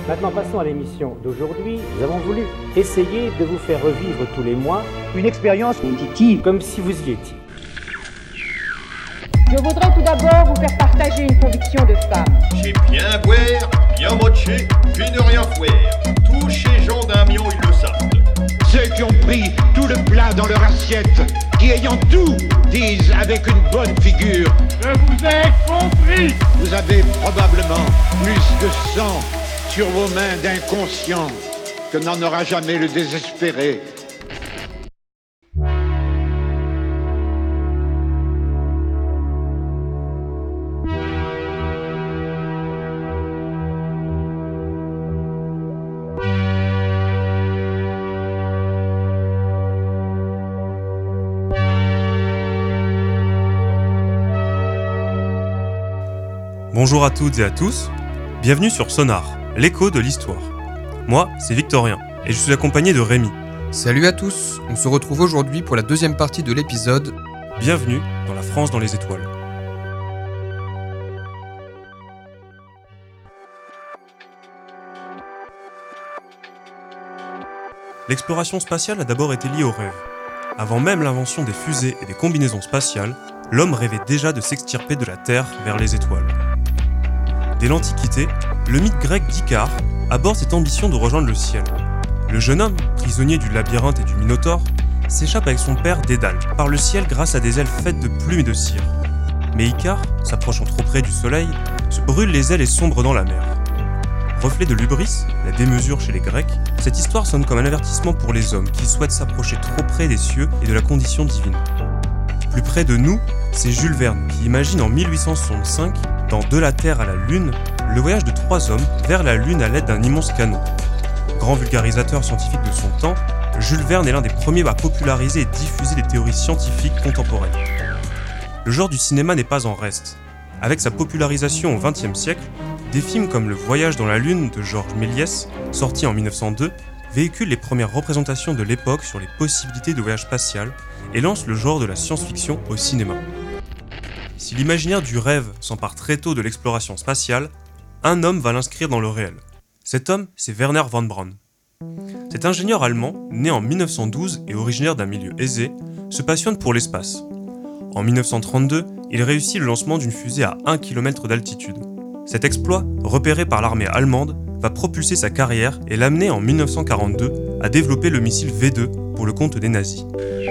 Maintenant, passons à l'émission d'aujourd'hui. Nous avons voulu essayer de vous faire revivre tous les mois une expérience auditive comme si vous y étiez. Je voudrais tout d'abord vous faire partager une conviction de femme. J'ai bien boire, bien mocher, puis ne rien faire. Tous ces gens d'un million, ils le savent. Ceux qui ont pris tout le plat dans leur assiette, qui ayant tout, disent avec une bonne figure: je vous ai compris. Vous avez probablement plus de sang sur vos mains d'inconscient que n'en aura jamais le désespéré. Bonjour à toutes et à tous, bienvenue sur Sonar, l'écho de l'histoire. Moi, c'est Victorien, et je suis accompagné de Rémi. Salut à tous, on se retrouve aujourd'hui pour la deuxième partie de l'épisode. Bienvenue dans la France dans les étoiles. L'exploration spatiale a d'abord été liée au rêve. Avant même l'invention des fusées et des combinaisons spatiales, l'homme rêvait déjà de s'extirper de la Terre vers les étoiles. Dès l'Antiquité, le mythe grec d'Icare aborde cette ambition de rejoindre le ciel. Le jeune homme, prisonnier du labyrinthe et du Minotaure, s'échappe avec son père Dédale par le ciel grâce à des ailes faites de plumes et de cire. Mais Icare, s'approchant trop près du soleil, se brûle les ailes et sombre dans la mer. Reflet de l'hubris, la démesure chez les Grecs, cette histoire sonne comme un avertissement pour les hommes qui souhaitent s'approcher trop près des cieux et de la condition divine. Plus près de nous, c'est Jules Verne qui imagine en 1865, dans De la Terre à la Lune, le voyage de 3 hommes vers la Lune à l'aide d'un immense canot. Grand vulgarisateur scientifique de son temps, Jules Verne est l'un des premiers à populariser et diffuser des théories scientifiques contemporaines. Le genre du cinéma n'est pas en reste. Avec sa popularisation au XXe siècle, des films comme Le Voyage dans la Lune de Georges Méliès, sorti en 1902, véhiculent les premières représentations de l'époque sur les possibilités de voyage spatial et lancent le genre de la science-fiction au cinéma. Si l'imaginaire du rêve s'empare très tôt de l'exploration spatiale, un homme va l'inscrire dans le réel. Cet homme, c'est Wernher von Braun. Cet ingénieur allemand, né en 1912 et originaire d'un milieu aisé, se passionne pour l'espace. En 1932, il réussit le lancement d'une fusée à 1 km d'altitude. Cet exploit, repéré par l'armée allemande, va propulser sa carrière et l'amener en 1942 à développer le missile V2 pour le compte des nazis.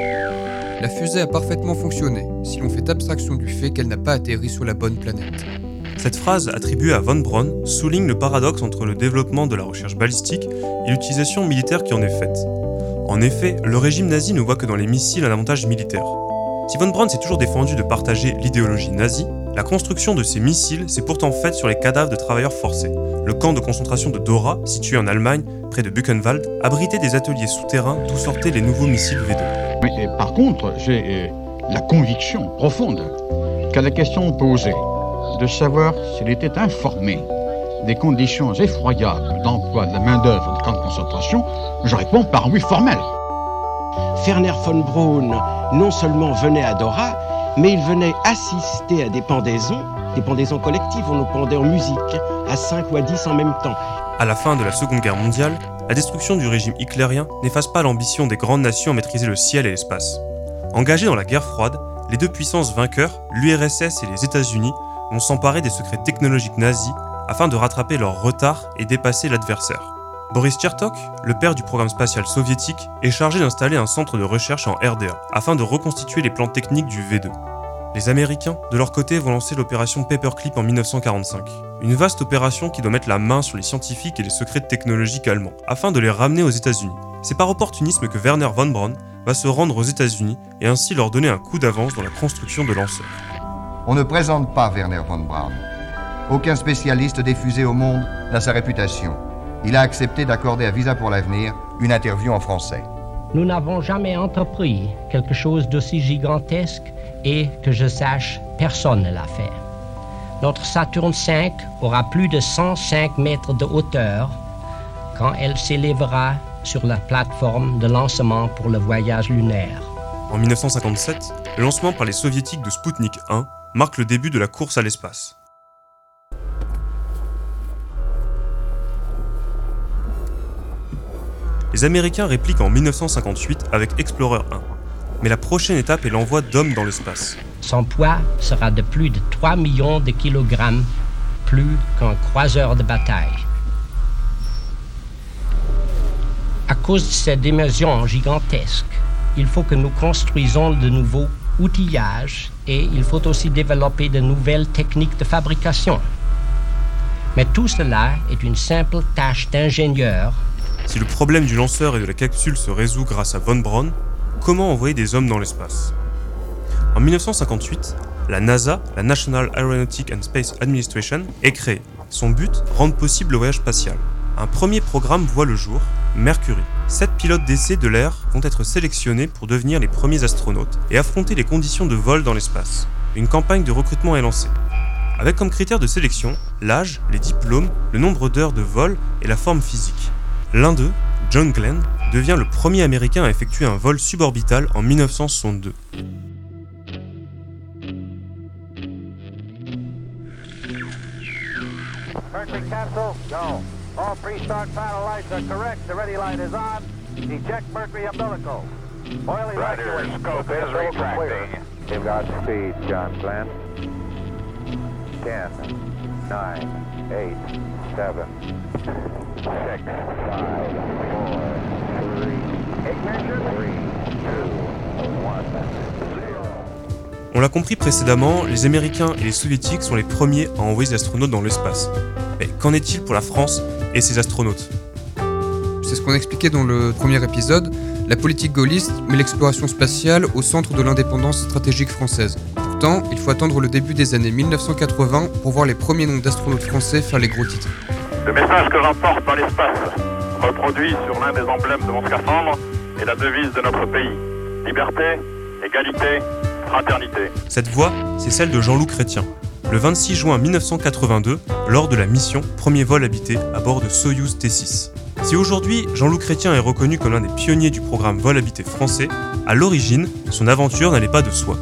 La fusée a parfaitement fonctionné, si l'on fait abstraction du fait qu'elle n'a pas atterri sur la bonne planète. Cette phrase attribuée à von Braun souligne le paradoxe entre le développement de la recherche balistique et l'utilisation militaire qui en est faite. En effet, le régime nazi ne voit que dans les missiles un avantage militaire. Si von Braun s'est toujours défendu de partager l'idéologie nazie, la construction de ces missiles s'est pourtant faite sur les cadavres de travailleurs forcés. Le camp de concentration de Dora, situé en Allemagne, près de Buchenwald, abritait des ateliers souterrains d'où sortaient les nouveaux missiles V2. Mais par contre, j'ai la conviction profonde qu'à la question posée de savoir s'il était informé des conditions effroyables d'emploi de la main-d'œuvre de camp de concentration, je réponds par oui formel. Wernher von Braun non seulement venait à Dora, mais il venait assister à des pendaisons collectives, on nous pendait en musique, à 5 ou à 10 en même temps. À la fin de la Seconde Guerre mondiale, la destruction du régime hitlérien n'efface pas l'ambition des grandes nations à maîtriser le ciel et l'espace. Engagés dans la guerre froide, les deux puissances vainqueurs, l'URSS et les États-Unis, vont s'emparer des secrets technologiques nazis afin de rattraper leur retard et dépasser l'adversaire. Boris Chertok, le père du programme spatial soviétique, est chargé d'installer un centre de recherche en RDA afin de reconstituer les plans techniques du V2. Les Américains, de leur côté, vont lancer l'opération Paperclip en 1945. Une vaste opération qui doit mettre la main sur les scientifiques et les secrets technologiques allemands, afin de les ramener aux États-Unis. C'est par opportunisme que Wernher von Braun va se rendre aux États-Unis et ainsi leur donner un coup d'avance dans la construction de lanceurs. On ne présente pas Wernher von Braun. Aucun spécialiste des fusées au monde n'a sa réputation. Il a accepté d'accorder à Visa pour l'avenir une interview en français. Nous n'avons jamais entrepris quelque chose d'aussi gigantesque et, que je sache, personne ne l'a fait. Notre Saturne V aura plus de 105 mètres de hauteur quand elle s'élèvera sur la plateforme de lancement pour le voyage lunaire. En 1957, le lancement par les soviétiques de Sputnik 1 marque le début de la course à l'espace. Les Américains répliquent en 1958 avec Explorer 1. Mais la prochaine étape est l'envoi d'hommes dans l'espace. Son poids sera de plus de 3 millions de kilogrammes, plus qu'un croiseur de bataille. À cause de ces dimensions gigantesques, il faut que nous construisons de nouveaux outillages et il faut aussi développer de nouvelles techniques de fabrication. Mais tout cela est une simple tâche d'ingénieur. Si le problème du lanceur et de la capsule se résout grâce à von Braun, comment envoyer des hommes dans l'espace ? En 1958, la NASA, la National Aeronautic and Space Administration, est créée. Son but, rendre possible le voyage spatial. Un premier programme voit le jour, Mercury. 7 pilotes d'essai de l'air vont être sélectionnés pour devenir les premiers astronautes et affronter les conditions de vol dans l'espace. Une campagne de recrutement est lancée. Avec comme critère de sélection, l'âge, les diplômes, le nombre d'heures de vol et la forme physique. L'un d'eux, John Glenn, devient le premier Américain à effectuer un vol suborbital en 1962. Mercury capsule, go. All pre-start panel lights are correct. The ready light is on. Eject Mercury umbilical. Oil evacuation. Scope is retracting. You've got speed, John Glenn. 10, 9, 8, 7, 6, 5, 4, 3, ignition, 3, 2, 1, 0. On l'a compris précédemment, les Américains et les Soviétiques sont les premiers à envoyer des astronautes dans l'espace. Mais qu'en est-il pour la France et ses astronautes ? C'est ce qu'on expliquait dans le premier épisode, la politique gaulliste met l'exploration spatiale au centre de l'indépendance stratégique française. Pourtant, il faut attendre le début des années 1980 pour voir les premiers noms d'astronautes français faire les gros titres. Le message que j'emporte dans l'espace, reproduit sur l'un des emblèmes de mon scaphandre, est la devise de notre pays. Liberté, égalité, fraternité. Cette voix, c'est celle de Jean-Loup Chrétien. Le 26 juin 1982, lors de la mission Premier vol habité à bord de Soyouz T6. Si aujourd'hui, Jean-Loup Chrétien est reconnu comme l'un des pionniers du programme vol habité français, à l'origine, son aventure n'allait pas de soi.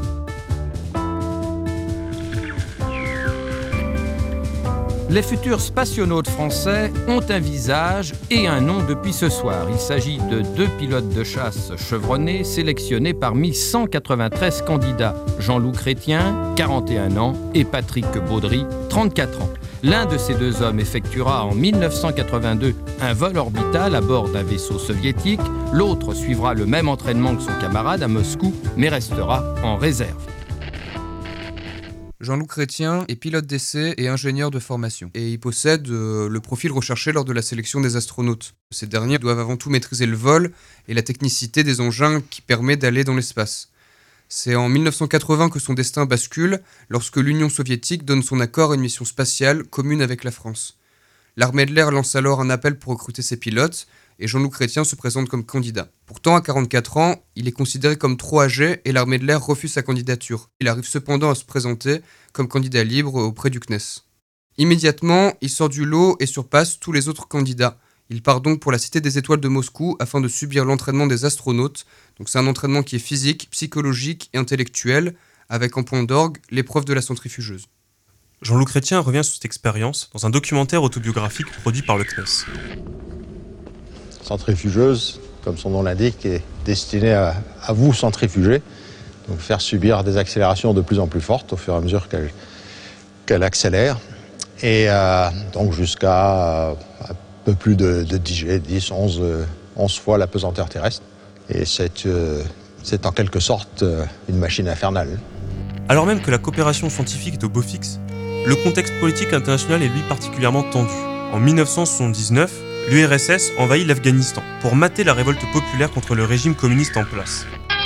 Les futurs spationautes français ont un visage et un nom depuis ce soir. Il s'agit de 2 pilotes de chasse chevronnés sélectionnés parmi 193 candidats. Jean-Loup Chrétien, 41 ans, et Patrick Baudry, 34 ans. L'un de ces 2 hommes effectuera en 1982 un vol orbital à bord d'un vaisseau soviétique. L'autre suivra le même entraînement que son camarade à Moscou, mais restera en réserve. Jean-Loup Chrétien est pilote d'essai et ingénieur de formation. Et il possède le profil recherché lors de la sélection des astronautes. Ces derniers doivent avant tout maîtriser le vol et la technicité des engins qui permet d'aller dans l'espace. C'est en 1980 que son destin bascule, lorsque l'Union soviétique donne son accord à une mission spatiale commune avec la France. L'armée de l'air lance alors un appel pour recruter ses pilotes, et Jean-Loup Chrétien se présente comme candidat. Pourtant, à 44 ans, il est considéré comme trop âgé et l'armée de l'air refuse sa candidature. Il arrive cependant à se présenter comme candidat libre auprès du CNES. Immédiatement, il sort du lot et surpasse tous les autres candidats. Il part donc pour la Cité des Étoiles de Moscou afin de subir l'entraînement des astronautes. Donc c'est un entraînement qui est physique, psychologique et intellectuel, avec en point d'orgue l'épreuve de la centrifugeuse. Jean-Loup Chrétien revient sur cette expérience dans un documentaire autobiographique produit par le CNES. Centrifugeuse, comme son nom l'indique, est destinée à vous centrifuger, donc faire subir des accélérations de plus en plus fortes au fur et à mesure qu'elle accélère, et donc jusqu'à un peu plus de 10 G, 10, 11 fois la pesanteur terrestre. Et c'est en quelque sorte une machine infernale. Alors même que la coopération scientifique est au beau fixe, le contexte politique international est lui particulièrement tendu. En 1979, l'URSS envahit l'Afghanistan pour mater la révolte populaire contre le régime communiste en place.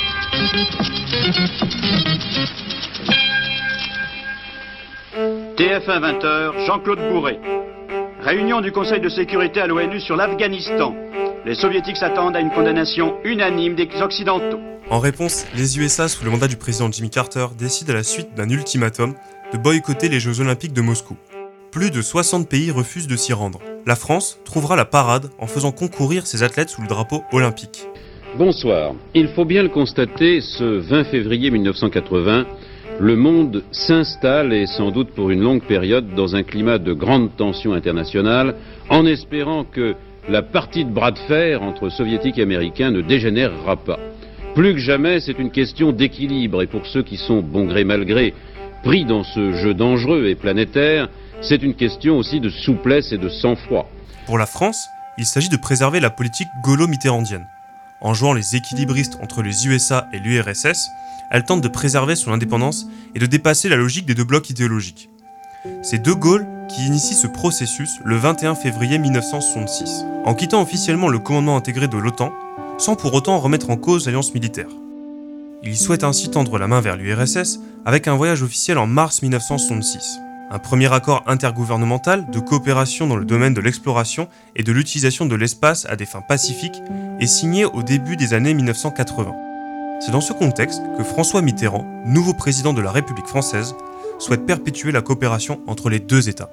TF1 20h, Jean-Claude Bourré. Réunion du Conseil de sécurité à l'ONU sur l'Afghanistan. Les soviétiques s'attendent à une condamnation unanime des Occidentaux. En réponse, les USA, sous le mandat du président Jimmy Carter, décident à la suite d'un ultimatum de boycotter les Jeux Olympiques de Moscou. Plus de 60 pays refusent de s'y rendre. La France trouvera la parade en faisant concourir ses athlètes sous le drapeau olympique. Bonsoir. Il faut bien le constater, ce 20 février 1980, le monde s'installe, et sans doute pour une longue période, dans un climat de grande tension internationale, en espérant que la partie de bras de fer entre soviétiques et américains ne dégénérera pas. Plus que jamais, c'est une question d'équilibre, et pour ceux qui sont, bon gré mal gré, pris dans ce jeu dangereux et planétaire, c'est une question aussi de souplesse et de sang-froid. Pour la France, il s'agit de préserver la politique gaulo-mitterrandienne. En jouant les équilibristes entre les USA et l'URSS, elle tente de préserver son indépendance et de dépasser la logique des deux blocs idéologiques. C'est De Gaulle qui initie ce processus le 21 février 1966, en quittant officiellement le commandement intégré de l'OTAN, sans pour autant remettre en cause l'alliance militaire. Il souhaite ainsi tendre la main vers l'URSS avec un voyage officiel en mars 1966. Un premier accord intergouvernemental de coopération dans le domaine de l'exploration et de l'utilisation de l'espace à des fins pacifiques est signé au début des années 1980. C'est dans ce contexte que François Mitterrand, nouveau président de la République française, souhaite perpétuer la coopération entre les deux États.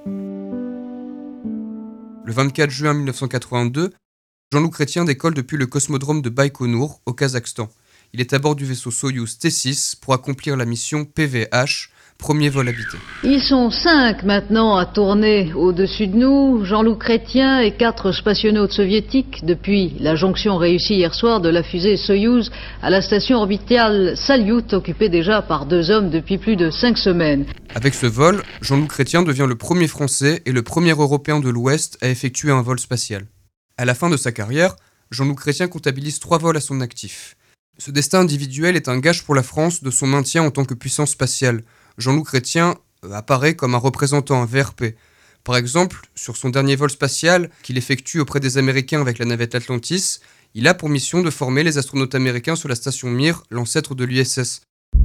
Le 24 juin 1982, Jean-Loup Chrétien décolle depuis le cosmodrome de Baïkonour, au Kazakhstan. Il est à bord du vaisseau Soyouz T6 pour accomplir la mission PVH, premier vol habité. Ils sont 5 maintenant à tourner au-dessus de nous, Jean-Loup Chrétien et 4 spationautes soviétiques depuis la jonction réussie hier soir de la fusée Soyouz à la station orbitale Salyut, occupée déjà par 2 hommes depuis plus de 5 semaines. Avec ce vol, Jean-Loup Chrétien devient le premier Français et le premier Européen de l'Ouest à effectuer un vol spatial. À la fin de sa carrière, Jean-Loup Chrétien comptabilise 3 vols à son actif. Ce destin individuel est un gage pour la France de son maintien en tant que puissance spatiale. Jean-Loup Chrétien apparaît comme un représentant, un VRP. Par exemple, sur son dernier vol spatial qu'il effectue auprès des Américains avec la navette Atlantis, il a pour mission de former les astronautes américains sur la station Mir, l'ancêtre de l'USS.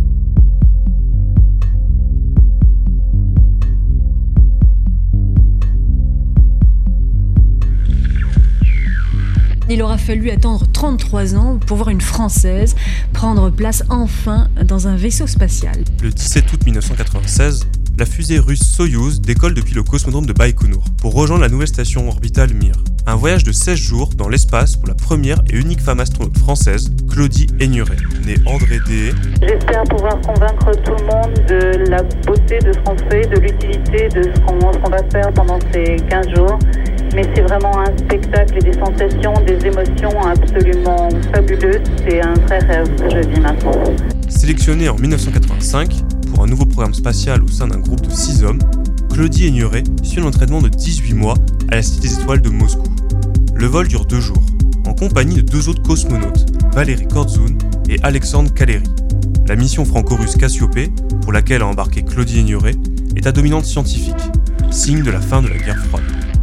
Il aura fallu attendre 33 ans pour voir une Française prendre place enfin dans un vaisseau spatial. Le 17 août 1996, la fusée russe Soyouz décolle depuis le cosmodrome de Baïkonour pour rejoindre la nouvelle station orbitale Mir. Un voyage de 16 jours dans l'espace pour la première et unique femme astronaute française, Claudie Aigneret, née André Deshaies. J'espère pouvoir convaincre tout le monde de la beauté de ce qu'on fait, de l'utilité de ce qu'on va faire pendant ces 15 jours. Mais c'est vraiment un spectacle et des sensations, des émotions absolument fabuleuses. C'est un vrai rêve que je vis maintenant. Sélectionnée en 1985 pour un nouveau programme spatial au sein d'un groupe de 6 hommes, Claudie Aigneret suit un entraînement de 18 mois à la Cité des Étoiles de Moscou. Le vol dure 2 jours, en compagnie de 2 autres cosmonautes, Valérie Kordzun et Alexandre Kaleri. La mission franco-russe Cassiopée, pour laquelle a embarqué Claudie Aigneret, est à dominante scientifique, signe de la fin de la guerre froide.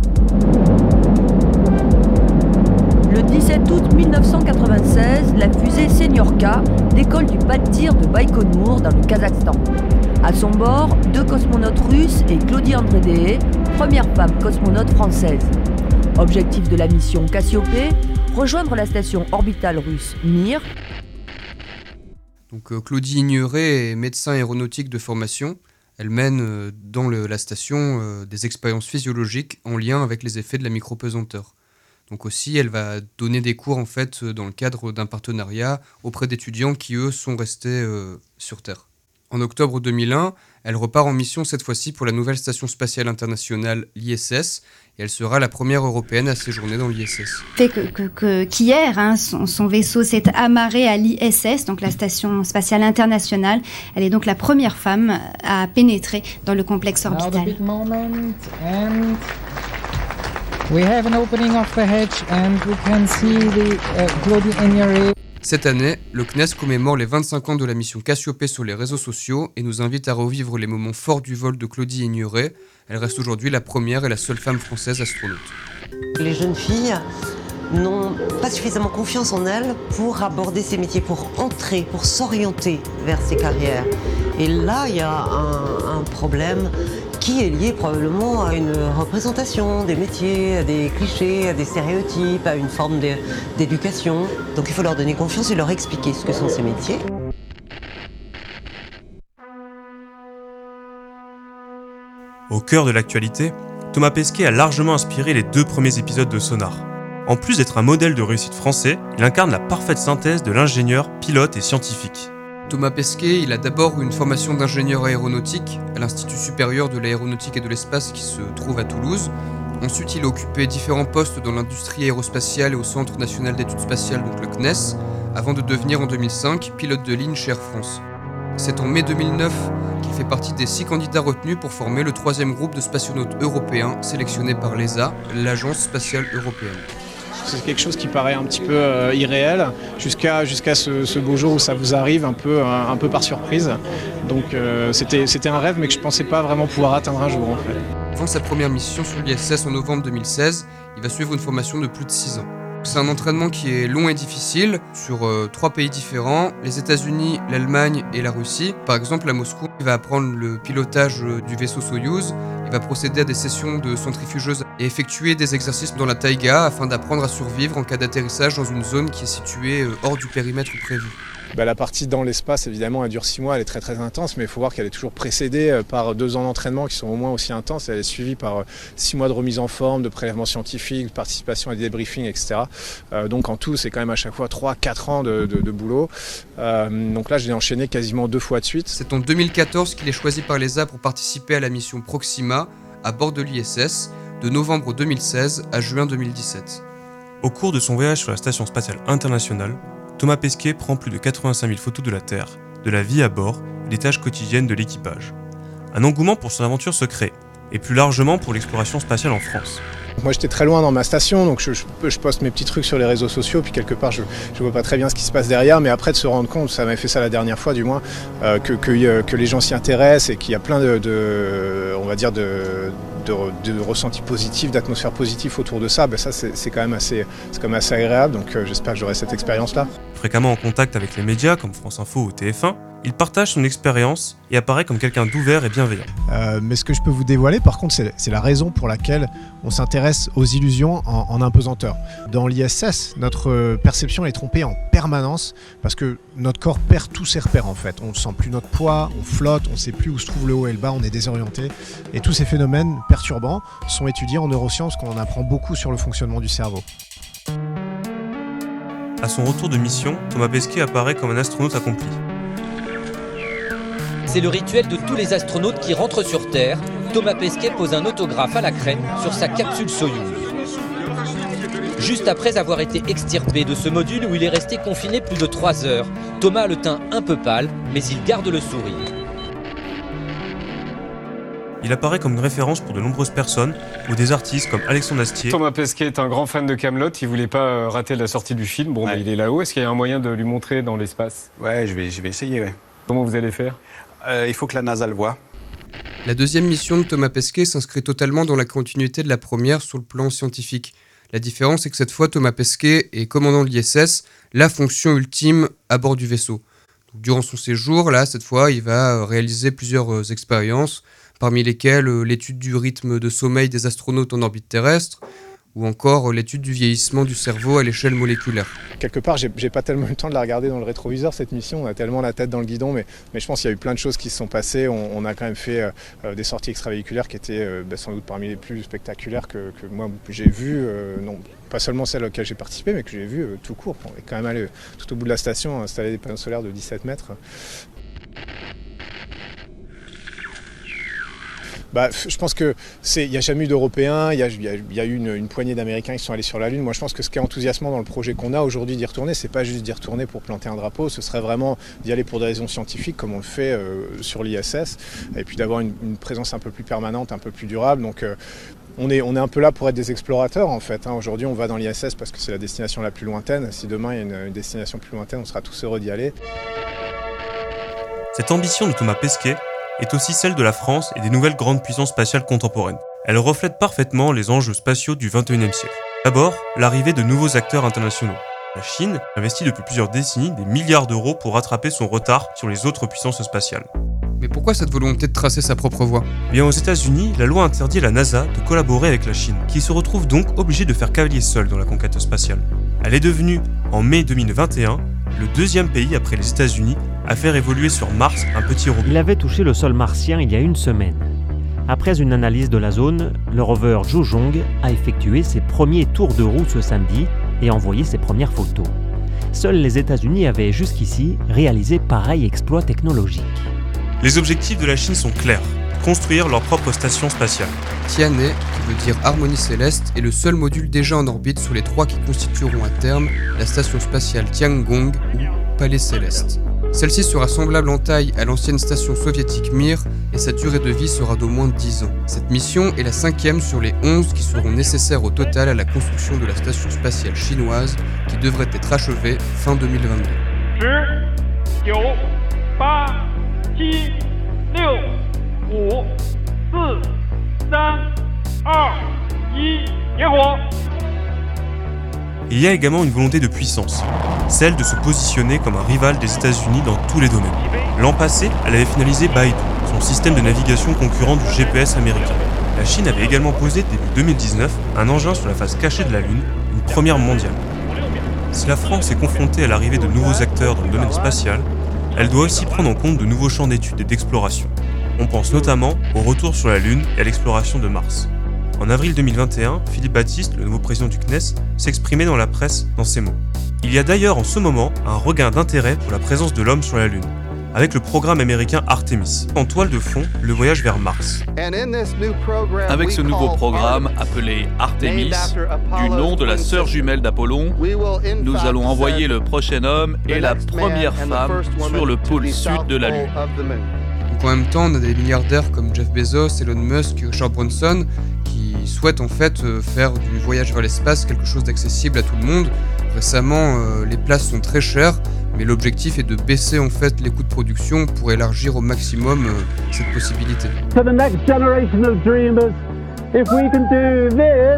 Le 17 août 1996, la fusée Seniorka décolle du pas de tir de Baïkonour dans le Kazakhstan. À son bord, 2 cosmonautes russes et Claudie André Deshaies, première femme cosmonaute française. Objectif de la mission Cassiopée, rejoindre la station orbitale russe Mir. Donc, Claudie Aigneret est médecin aéronautique de formation. Elle mène dans la station des expériences physiologiques en lien avec les effets de la micropesanteur. Donc aussi, elle va donner des cours en fait dans le cadre d'un partenariat auprès d'étudiants qui, eux, sont restés sur Terre. En octobre 2001, elle repart en mission cette fois-ci pour la nouvelle station spatiale internationale, l'ISS, et elle sera la première européenne à séjourner dans l'ISS. Fait qu'hier, son vaisseau s'est amarré à l'ISS, donc la station spatiale internationale. Elle est donc la première femme à pénétrer dans le complexe orbital. We have an opening of the hatch and we can see the Claudie Aigneret. Cette année, le CNES commémore les 25 ans de la mission Cassiopée sur les réseaux sociaux et nous invite à revivre les moments forts du vol de Claudie Aigneret. Elle reste aujourd'hui la première et la seule femme française astronaute. Les jeunes filles n'ont pas suffisamment confiance en elles pour aborder ces métiers, pour entrer, pour s'orienter vers ces carrières. Et là, il y a un problème qui est lié probablement à une représentation des métiers, à des clichés, à des stéréotypes, à une forme d'éducation. Donc il faut leur donner confiance et leur expliquer ce que sont ces métiers. Au cœur de l'actualité, Thomas Pesquet a largement inspiré les 2 premiers épisodes de Sonar. En plus d'être un modèle de réussite français, il incarne la parfaite synthèse de l'ingénieur, pilote et scientifique. Thomas Pesquet, il a d'abord une formation d'ingénieur aéronautique à l'Institut supérieur de l'aéronautique et de l'espace qui se trouve à Toulouse. Ensuite, il a occupé différents postes dans l'industrie aérospatiale et au Centre national d'études spatiales, donc le CNES, avant de devenir en 2005 pilote de ligne chez Air France. C'est en mai 2009 qu'il fait partie des 6 candidats retenus pour former le 3e groupe de spationautes européens sélectionné par l'ESA, l'Agence spatiale européenne. C'est quelque chose qui paraît un petit peu irréel jusqu'à ce beau jour où ça vous arrive un peu par surprise. Donc c'était un rêve mais que je ne pensais pas vraiment pouvoir atteindre un jour en fait. Avant sa première mission sur l'ISS en novembre 2016, il va suivre une formation de plus de 6 ans. C'est un entraînement qui est long et difficile sur 3 pays différents, les États-Unis, l'Allemagne et la Russie. Par exemple, à Moscou, il va apprendre le pilotage du vaisseau Soyouz, il va procéder à des sessions de centrifugeuse et effectuer des exercices dans la taïga afin d'apprendre à survivre en cas d'atterrissage dans une zone qui est située hors du périmètre prévu. La partie dans l'espace, évidemment, elle dure 6 mois, elle est très très intense, mais il faut voir qu'elle est toujours précédée par 2 ans d'entraînement qui sont au moins aussi intenses. Elle est suivie par 6 mois de remise en forme, de prélèvements scientifiques, de participation à des débriefings, etc. Donc en tout, c'est quand même à chaque fois 3-4 ans de boulot. Donc là, je l'ai enchaîné quasiment 2 fois de suite. C'est en 2014 qu'il est choisi par l'ESA pour participer à la mission Proxima à bord de l'ISS, de novembre 2016 à juin 2017. Au cours de son voyage sur la Station spatiale internationale, Thomas Pesquet prend plus de 85 000 photos de la Terre, de la vie à bord et des tâches quotidiennes de l'équipage. Un engouement pour son aventure se crée, et plus largement pour l'exploration spatiale en France. Moi j'étais très loin dans ma station, donc je poste mes petits trucs sur les réseaux sociaux, puis quelque part je vois pas très bien ce qui se passe derrière, mais après de se rendre compte, ça m'avait fait ça la dernière fois du moins, que les gens s'y intéressent et qu'il y a plein de ressentis positifs, d'atmosphère positive autour de ça, ça c'est quand même assez agréable, donc j'espère que j'aurai cette expérience-là. Fréquemment en contact avec les médias comme France Info ou TF1, il partage son expérience et apparaît comme quelqu'un d'ouvert et bienveillant. Mais ce que je peux vous dévoiler par contre, c'est la raison pour laquelle on s'intéresse aux illusions en impesanteur. Dans l'ISS, notre perception est trompée en permanence parce que notre corps perd tous ses repères en fait. On ne sent plus notre poids, on flotte, on ne sait plus où se trouve le haut et le bas, on est désorienté. Et tous ces phénomènes perturbants sont étudiés en neurosciences, qu'on en apprend beaucoup sur le fonctionnement du cerveau. À son retour de mission, Thomas Pesquet apparaît comme un astronaute accompli. C'est le rituel de tous les astronautes qui rentrent sur Terre. Thomas Pesquet pose un autographe à la craie sur sa capsule Soyouz. Juste après avoir été extirpé de ce module où il est resté confiné plus de 3 heures, Thomas a le teint un peu pâle, mais il garde le sourire. Il apparaît comme une référence pour de nombreuses personnes ou des artistes comme Alexandre Astier. Thomas Pesquet est un grand fan de Kaamelott, il voulait pas rater la sortie du film. Bon, ouais. Il est là-haut, est-ce qu'il y a un moyen de lui montrer dans l'espace? Ouais, je vais essayer, ouais. Comment vous allez faire? Il faut que la NASA le voie. La deuxième mission de Thomas Pesquet s'inscrit totalement dans la continuité de la première sur le plan scientifique. La différence, c'est que cette fois, Thomas Pesquet est commandant de l'ISS, la fonction ultime à bord du vaisseau. Donc, durant son séjour, là, cette fois, il va réaliser plusieurs expériences, parmi lesquelles l'étude du rythme de sommeil des astronautes en orbite terrestre, ou encore l'étude du vieillissement du cerveau à l'échelle moléculaire. Quelque part, j'ai pas tellement eu le temps de la regarder dans le rétroviseur, cette mission. On a tellement la tête dans le guidon, mais je pense qu'il y a eu plein de choses qui se sont passées. On a quand même fait des sorties extravéhiculaires qui étaient sans doute parmi les plus spectaculaires que moi j'ai vues. Non, pas seulement celles auxquelles j'ai participé, mais que j'ai vues tout court. On est quand même allé tout au bout de la station, installer des panneaux solaires de 17 mètres. Je pense qu'il n'y a jamais eu d'Européens, il y a eu une poignée d'Américains qui sont allés sur la Lune. Moi, je pense que ce qui est enthousiasmant dans le projet qu'on a aujourd'hui d'y retourner, c'est pas juste d'y retourner pour planter un drapeau, ce serait vraiment d'y aller pour des raisons scientifiques, comme on le fait sur l'ISS, et puis d'avoir une présence un peu plus permanente, un peu plus durable. Donc, on est un peu là pour être des explorateurs, en fait. Aujourd'hui, on va dans l'ISS parce que c'est la destination la plus lointaine. Si demain, il y a une destination plus lointaine, on sera tous heureux d'y aller. Cette ambition de Thomas Pesquet est aussi celle de la France et des nouvelles grandes puissances spatiales contemporaines. Elle reflète parfaitement les enjeux spatiaux du XXIe siècle. D'abord, l'arrivée de nouveaux acteurs internationaux. La Chine investit depuis plusieurs décennies des milliards d'euros pour rattraper son retard sur les autres puissances spatiales. Mais pourquoi cette volonté de tracer sa propre voie? Bien, aux États-Unis, la loi interdit à la NASA de collaborer avec la Chine, qui se retrouve donc obligée de faire cavalier seul dans la conquête spatiale. Elle est devenue, en mai 2021, le deuxième pays après les États-Unis à faire évoluer sur Mars un petit robot. Il avait touché le sol martien il y a une semaine. Après une analyse de la zone, le rover Zhuzhong a effectué ses premiers tours de roue ce samedi et envoyé ses premières photos. Seuls les États-Unis avaient jusqu'ici réalisé pareil exploit technologique. Les objectifs de la Chine sont clairs. construire leur propre station spatiale. Tianhe, qui veut dire harmonie céleste, est le seul module déjà en orbite sur les 3 qui constitueront à terme la station spatiale Tiangong ou Palais Céleste. Celle-ci sera semblable en taille à l'ancienne station soviétique Mir et sa durée de vie sera d'au moins 10 ans. Cette mission est la 5e sur les 11 qui seront nécessaires au total à la construction de la station spatiale chinoise qui devrait être achevée fin 2022. 10, 9, 8, 7, 6, 5, 4, 3, 2, 1, 点火! Il y a également une volonté de puissance, celle de se positionner comme un rival des États-Unis dans tous les domaines. L'an passé, elle avait finalisé Baidu, son système de navigation concurrent du GPS américain. La Chine avait également posé début 2019 un engin sur la face cachée de la Lune, une première mondiale. Si la France est confrontée à l'arrivée de nouveaux acteurs dans le domaine spatial, elle doit aussi prendre en compte de nouveaux champs d'études et d'exploration. On pense notamment au retour sur la Lune et à l'exploration de Mars. En avril 2021, Philippe Baptiste, le nouveau président du CNES, s'exprimait dans la presse dans ces mots. Il y a d'ailleurs en ce moment un regain d'intérêt pour la présence de l'homme sur la Lune, avec le programme américain Artemis. En toile de fond, le voyage vers Mars. Avec ce nouveau programme appelé Artemis, du nom de la sœur jumelle d'Apollon, nous allons envoyer le prochain homme et la première femme sur le pôle sud de la Lune. Donc en même temps, on a des milliardaires comme Jeff Bezos, Elon Musk, Richard Branson qui souhaitent en fait faire du voyage vers l'espace quelque chose d'accessible à tout le monde. Récemment, les places sont très chères, mais l'objectif est de baisser en fait les coûts de production pour élargir au maximum cette possibilité. To the next generation of dreamers, if we can do this,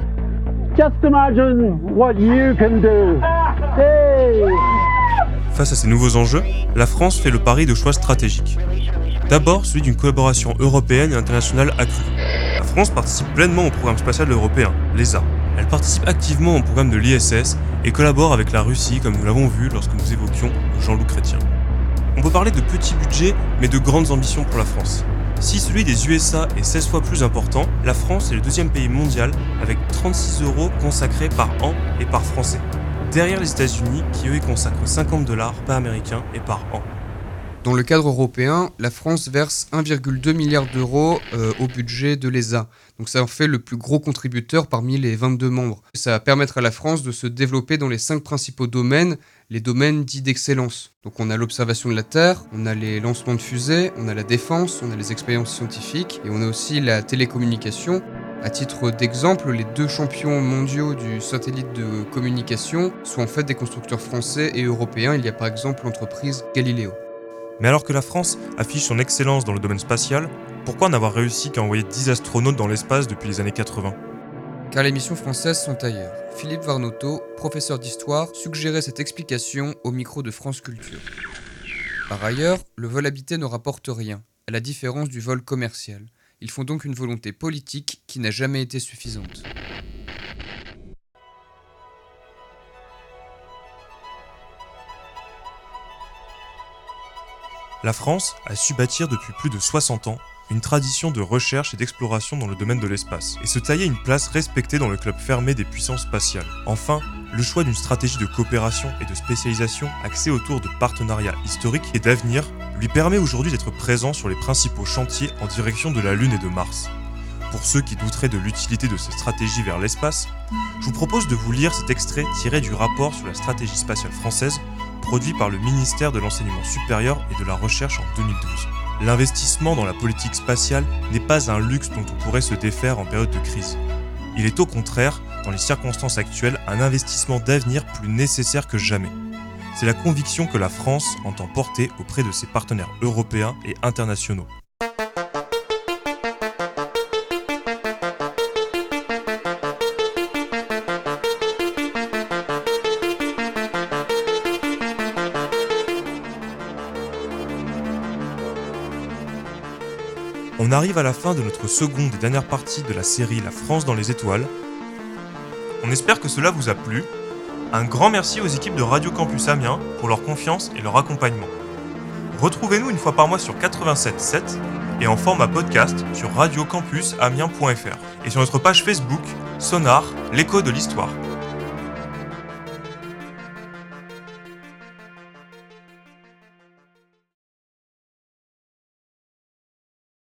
just imagine what you can do. Hey! Face à ces nouveaux enjeux, la France fait le pari de choix stratégiques. D'abord, celui d'une collaboration européenne et internationale accrue. La France participe pleinement au programme spatial européen, l'ESA. Elle participe activement au programme de l'ISS et collabore avec la Russie, comme nous l'avons vu lorsque nous évoquions Jean-Loup Chrétien. On peut parler de petits budgets, mais de grandes ambitions pour la France. Si celui des USA est 16 fois plus important, la France est le 2e pays mondial avec 36 € consacrés par an et par Français. Derrière les États-Unis, qui eux y consacrent $50 par Américain et par an. Dans le cadre européen, la France verse 1,2 milliard d'euros au budget de l'ESA. Donc ça en fait le plus gros contributeur parmi les 22 membres. Ça va permettre à la France de se développer dans les 5 principaux domaines, les domaines dits d'excellence. Donc on a l'observation de la Terre, on a les lancements de fusées, on a la défense, on a les expériences scientifiques et on a aussi la télécommunication. À titre d'exemple, les 2 champions mondiaux du satellite de communication sont en fait des constructeurs français et européens. Il y a par exemple l'entreprise Galileo. Mais alors que la France affiche son excellence dans le domaine spatial, pourquoi n'avoir réussi qu'à envoyer 10 astronautes dans l'espace depuis les années 80 ? Car les missions françaises sont ailleurs. Philippe Varnoto, professeur d'histoire, suggérait cette explication au micro de France Culture. Par ailleurs, le vol habité ne rapporte rien, à la différence du vol commercial. Ils font donc une volonté politique qui n'a jamais été suffisante. La France a su bâtir depuis plus de 60 ans une tradition de recherche et d'exploration dans le domaine de l'espace, et se tailler une place respectée dans le club fermé des puissances spatiales. Enfin, le choix d'une stratégie de coopération et de spécialisation axée autour de partenariats historiques et d'avenir lui permet aujourd'hui d'être présent sur les principaux chantiers en direction de la Lune et de Mars. Pour ceux qui douteraient de l'utilité de ces stratégies vers l'espace, je vous propose de vous lire cet extrait tiré du rapport sur la stratégie spatiale française produit par le ministère de l'Enseignement supérieur et de la Recherche en 2012. L'investissement dans la politique spatiale n'est pas un luxe dont on pourrait se défaire en période de crise. Il est au contraire, dans les circonstances actuelles, un investissement d'avenir plus nécessaire que jamais. C'est la conviction que la France entend porter auprès de ses partenaires européens et internationaux. On arrive à la fin de notre seconde et dernière partie de la série La France dans les étoiles. On espère que cela vous a plu. Un grand merci aux équipes de Radio Campus Amiens pour leur confiance et leur accompagnement. Retrouvez-nous une fois par mois sur 87.7 et en format podcast sur radiocampusamiens.fr et sur notre page Facebook Sonar, l'écho de l'histoire.